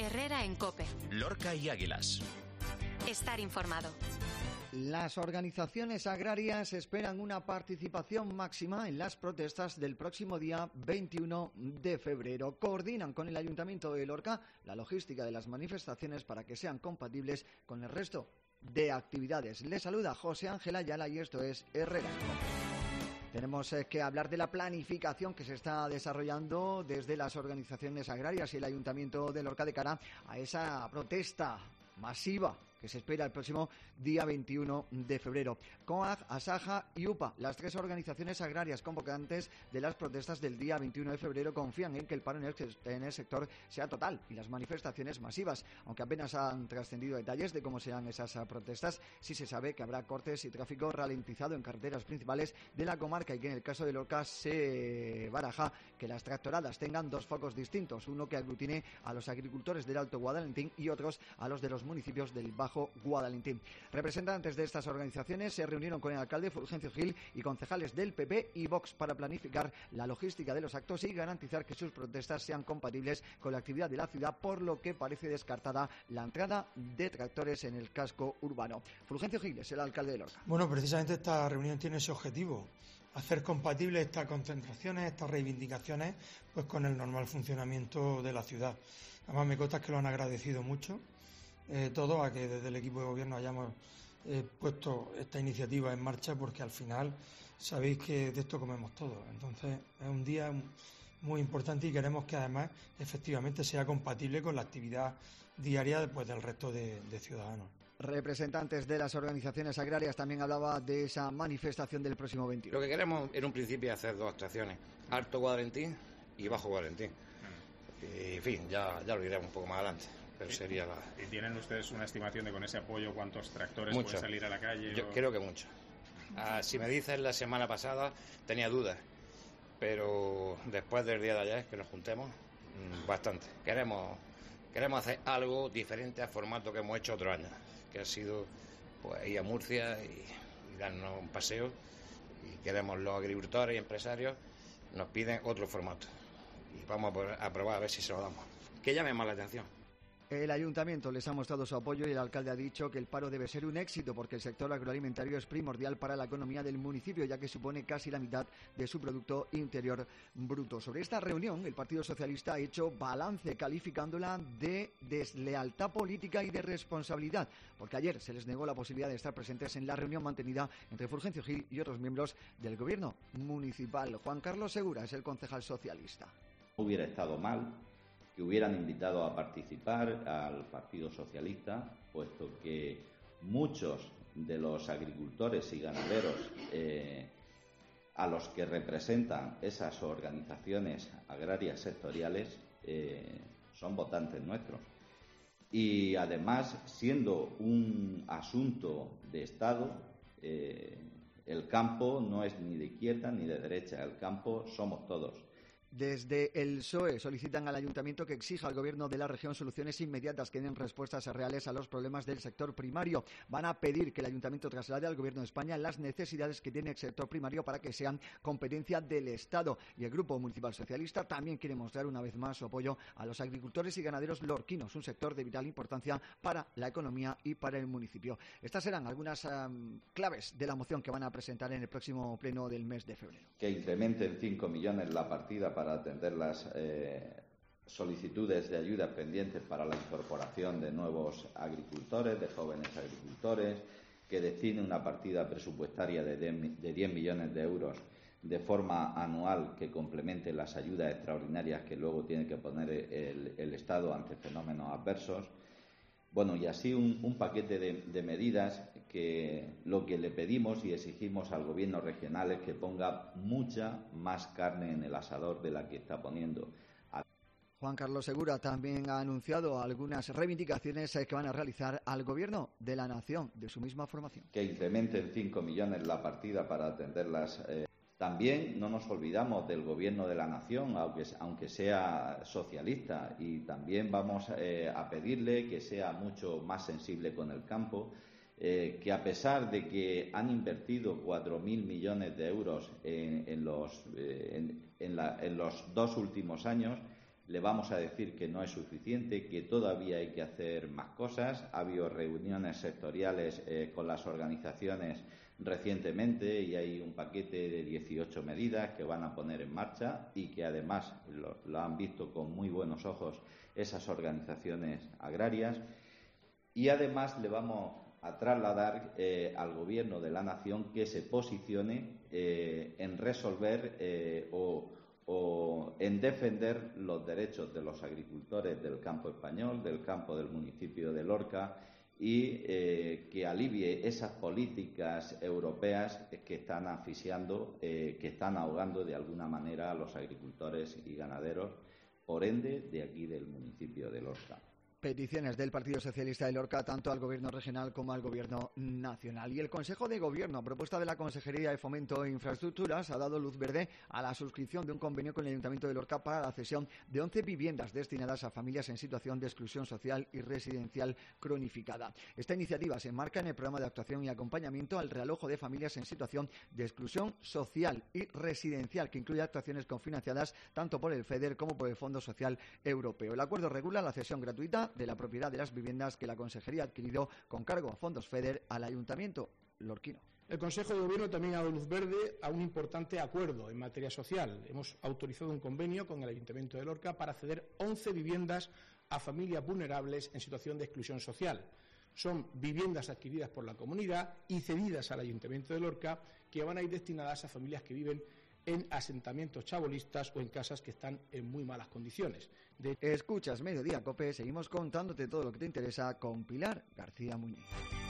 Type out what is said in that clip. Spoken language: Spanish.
Herrera en COPE. Lorca y Águilas. Estar informado. Las organizaciones agrarias esperan una participación máxima en las protestas del próximo día 21 de febrero. Coordinan con el Ayuntamiento de Lorca la logística de las manifestaciones para que sean compatibles con el resto de actividades. Les saluda José Ángel Ayala y esto es Herrera. Tenemos que hablar de la planificación que se está desarrollando desde las organizaciones agrarias y el Ayuntamiento de Lorca de cara a esa protesta masiva que se espera el próximo día 21 de febrero. COAG, ASAJA y UPA, las tres organizaciones agrarias convocantes de las protestas del día 21 de febrero, confían en que el paro en el sector sea total y las manifestaciones masivas. Aunque apenas han trascendido detalles de cómo serán esas protestas, sí se sabe que habrá cortes y tráfico ralentizado en carreteras principales de la comarca y que en el caso de Lorca se baraja que las tractoradas tengan dos focos distintos, uno que aglutine a los agricultores del Alto Guadalentín y otros a los de los municipios del Bajo Guadalentín. Representantes de estas organizaciones se reunieron con el alcalde Fulgencio Gil y concejales del PP y Vox para planificar la logística de los actos y garantizar que sus protestas sean compatibles con la actividad de la ciudad, por lo que parece descartada la entrada de tractores en el casco urbano. Fulgencio Gil es el alcalde de Lorca. Bueno, precisamente esta reunión tiene ese objetivo, hacer compatibles estas concentraciones, estas reivindicaciones, pues con el normal funcionamiento de la ciudad. Además me consta que lo han agradecido mucho. Todo a que desde el equipo de gobierno hayamos puesto esta iniciativa en marcha, porque al final sabéis que de esto comemos todos. Entonces es un día muy importante y queremos que además efectivamente sea compatible con la actividad diaria del resto de ciudadanos. Representantes de las organizaciones agrarias también hablaba de esa manifestación del próximo 21. Lo que queremos en un principio es hacer dos actuaciones, Alto Guadalentín y Bajo Guadalentín. Y, en fin, ya lo diremos un poco más adelante. Pero sería la... ¿Y tienen ustedes una estimación de con ese apoyo cuántos tractores mucho. Pueden salir a la calle? Yo creo que mucho. Si me dices la semana pasada tenía dudas, pero después del día de ayer que nos juntemos, bastante. Queremos hacer algo diferente al formato que hemos hecho otros años, que ha sido pues ir a Murcia y darnos un paseo, y queremos, los agricultores y empresarios nos piden otro formato y vamos a probar a ver si se lo damos. Que llame más la atención. El ayuntamiento les ha mostrado su apoyo y el alcalde ha dicho que el paro debe ser un éxito porque el sector agroalimentario es primordial para la economía del municipio, ya que supone casi la mitad de su Producto Interior Bruto. Sobre esta reunión, el Partido Socialista ha hecho balance calificándola de deslealtad política y de responsabilidad, porque ayer se les negó la posibilidad de estar presentes en la reunión mantenida entre Fulgencio Gil y otros miembros del gobierno municipal. Juan Carlos Segura es el concejal socialista. Hubiera estado mal que hubieran invitado a participar al Partido Socialista, puesto que muchos de los agricultores y ganaderos a los que representan esas organizaciones agrarias sectoriales son votantes nuestros. Y además, siendo un asunto de Estado, el campo no es ni de izquierda ni de derecha, el campo somos todos. Desde el PSOE solicitan al Ayuntamiento que exija al Gobierno de la región soluciones inmediatas que den respuestas reales a los problemas del sector primario. Van a pedir que el Ayuntamiento traslade al Gobierno de España las necesidades que tiene el sector primario para que sean competencia del Estado. Y el Grupo Municipal Socialista también quiere mostrar una vez más su apoyo a los agricultores y ganaderos lorquinos, un sector de vital importancia para la economía y para el municipio. Estas serán algunas claves de la moción que van a presentar en el próximo pleno del mes de febrero. Que incrementen 5 millones la partida para atender las solicitudes de ayuda pendientes para la incorporación de nuevos agricultores, de jóvenes agricultores, que destine una partida presupuestaria de 10 millones de euros de forma anual que complemente las ayudas extraordinarias que luego tiene que poner el Estado ante fenómenos adversos. Bueno, y así un paquete de medidas que lo que le pedimos y exigimos al gobierno regional es que ponga mucha más carne en el asador de la que está poniendo. Juan Carlos Segura también ha anunciado algunas reivindicaciones que van a realizar al Gobierno de la Nación de su misma formación. Que incrementen 5 millones la partida para atenderlas. También no nos olvidamos del Gobierno de la Nación, aunque sea socialista, y también vamos a pedirle que sea mucho más sensible con el campo, que a pesar de que han invertido 4.000 millones de euros en los 2 últimos años, Le vamos a decir que no es suficiente, que todavía hay que hacer más cosas. Ha habido reuniones sectoriales con las organizaciones recientemente y hay un paquete de 18 medidas que van a poner en marcha y que además lo han visto con muy buenos ojos esas organizaciones agrarias. Y además le vamos a trasladar al Gobierno de la Nación que se posicione en resolver o en defender los derechos de los agricultores del campo español, del campo del municipio de Lorca, y que alivie esas políticas europeas que están asfixiando, que están ahogando de alguna manera a los agricultores y ganaderos, por ende, de aquí del municipio de Lorca. Peticiones del Partido Socialista de Lorca tanto al Gobierno regional como al Gobierno nacional. Y el Consejo de Gobierno, a propuesta de la Consejería de Fomento e Infraestructuras, ha dado luz verde a la suscripción de un convenio con el Ayuntamiento de Lorca para la cesión de 11 viviendas destinadas a familias en situación de exclusión social y residencial cronificada. Esta iniciativa se enmarca en el programa de actuación y acompañamiento al realojo de familias en situación de exclusión social y residencial, que incluye actuaciones cofinanciadas tanto por el FEDER como por el Fondo Social Europeo. El acuerdo regula la cesión gratuita de la propiedad de las viviendas que la Consejería ha adquirido con cargo a fondos FEDER al Ayuntamiento lorquino. El Consejo de Gobierno también ha dado luz verde a un importante acuerdo en materia social. Hemos autorizado un convenio con el Ayuntamiento de Lorca para ceder 11 viviendas a familias vulnerables en situación de exclusión social. Son viviendas adquiridas por la comunidad y cedidas al Ayuntamiento de Lorca, que van a ir destinadas a familias que viven en asentamientos chabolistas o en casas que están en muy malas condiciones. Escuchas Mediodía Cope, seguimos contándote todo lo que te interesa con Pilar García Muñiz.